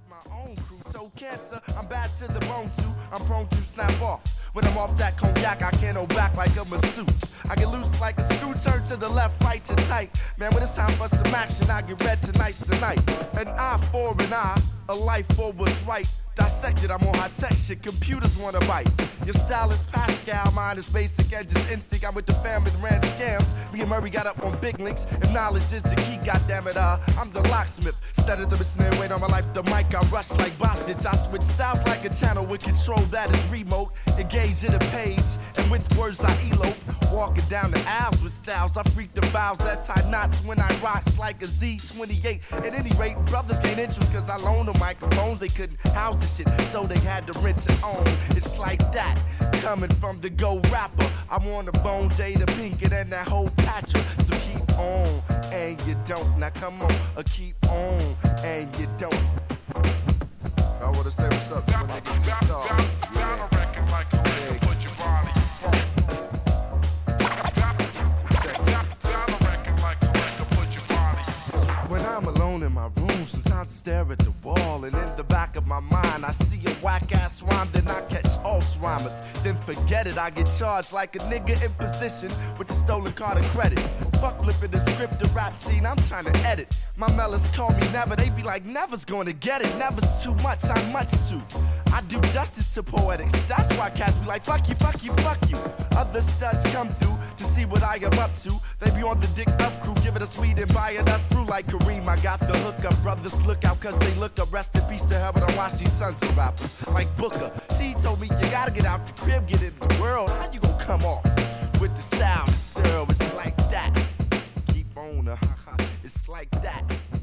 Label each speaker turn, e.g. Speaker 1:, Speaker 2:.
Speaker 1: my own crew. So cancer, I'm bad to the bone too. I'm prone to snap off. When I'm off that cognac, I can't hold back like a masseuse. I get loose like a screw, turn to the left, right to tight. Man, when it's time for some action, I get red tonight's the night. An eye for an eye, a life for what's right. Dissected, I'm on high tech shit, computers wanna bite. Your style is Pascal, mine is basic and just instinct. I'm with the fam and ran scams. Me and Murray got up on big links, and knowledge is the key, goddammit. I'm the locksmith, instead of the snare, wait on my life, the mic, I rush like Bostage. I switch styles like a channel with control that is remote. Engage in a page, and with words I elope. Walking down the aisles with styles, I freak the bows that tie knots when I rocks like a Z28. At any rate, brothers gain interest cause I loaned them microphones. They couldn't house the shit, so they had to rent to own. It's like that, coming from the Go rapper. I'm on the bone, Jada Pinkett and that whole Patra. So keep on, and you don't. Now come on, keep on, and you don't. I wanna say what's up to my nigga Gasol. Yeah. When I'm alone in my room, sometimes I stare at the wall, and in the back of my mind I see a whack-ass rhyme, then I catch Alzheimer's. Then forget it, I get charged like a nigga in position with the stolen card of credit. Fuck flipping the script, the rap scene, I'm trying to edit. My mellas call me never, they be like, never's gonna get it. Never's too much, I'm much too. I do justice to poetics, that's why cats be like, fuck you, fuck you, fuck you. Other studs come through to see what I am up to. They be on the dick up crew, giving us weed and buying us through like Kareem. I got the hookup, brothers look out cause they look up. Rest in peace to heaven, I'm watching tons of rappers like Booker. T told me you gotta get out the crib, get in the world. How you gon' come off with the style, the stir? It's like that. Keep on, it's like that.